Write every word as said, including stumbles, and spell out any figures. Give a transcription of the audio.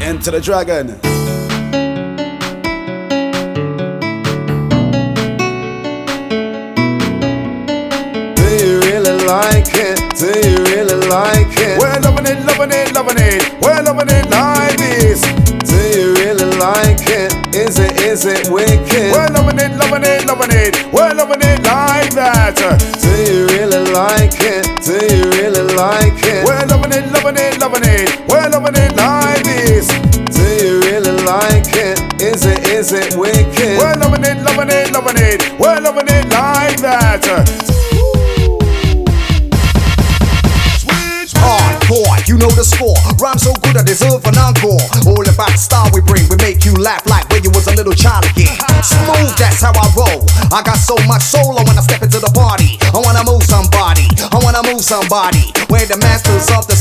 Enter the Dragon. Do you really like it? Do you really like it? We're loving it, loving it, loving it. We're loving it like this. Do you really like it? Is it, is it wicked? We're loving it, loving it, loving it. We're loving it like that. Do you really like it? Do you really like it? We're loving it, loving it, loving it. We're loving it like this. Do you really like it? Is it, is it wicked? We're loving it, loving it, loving it. We're loving it like that. Hardcore, you know the score. Rhyme so good I deserve an encore. All about the style we bring. We make you laugh like when you was a little child again. Smooth, that's how I roll. I got so much soul I wanna step into the party. I wanna move somebody. I wanna move somebody. We're the masters of the